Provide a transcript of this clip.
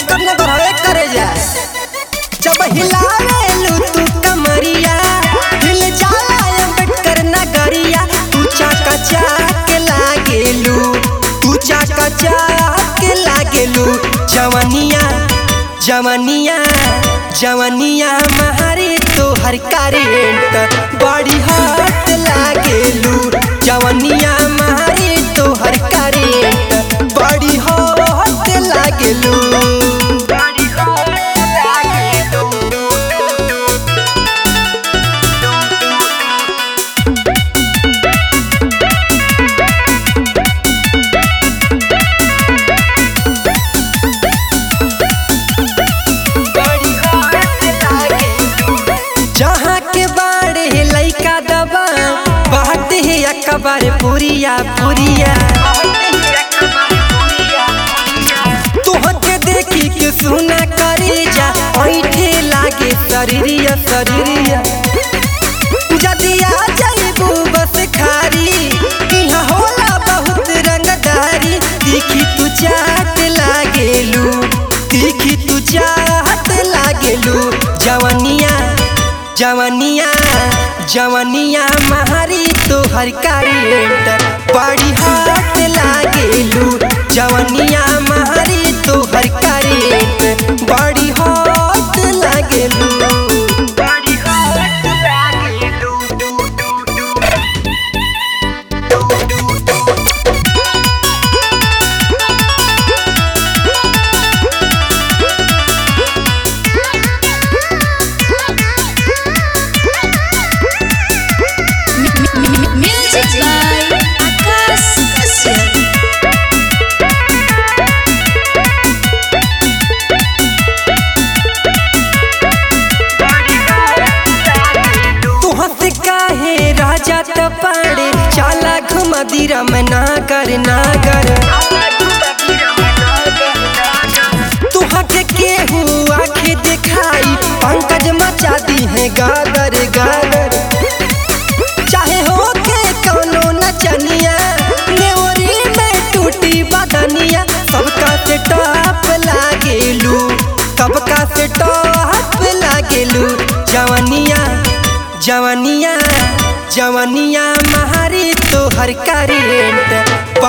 करने पर हवे करे जा जब हिलावेलू तू कमरिया हिल जाला अम्बेडकर नगरिया तू चाका चाक लागेलू तू चाका चाक लागेलू जवनिया जवनिया जवनिया महारी तो हर करेंट बड़ी हाथ लागेलू जवनिया महारी तो हर करेंट बड़ी हाथ लागेलू अकबर पुरिया पुरिया तुहके देखी के सुना करे जा ऐठे लागे शरीरिया शरीरिया जदी आ जाइबू बस खारी इहाँ होला बहुत रंगदारी तीखी तू चाट लागेलू तीखी तू चाट लागेलू जवनिया जवनिया जवनिया महारी तो हर करेंट बड़ी हाथ लागेलू जवनिया महारी तो हर करेंट बड़ी हाथ लागेलू पड़े चाला घुमदिरा में नागर नागर तुहके केहू आँखें दिखाई पंकज मचा दी है गागर गागर चाहे हो के कोनो नचनिया नेवरी में टूटी बदनिया सबका से टॉप लागेलू सबका से टॉप लागेलू जवनिया जवनिया जवनिया महारी तो हर करेंट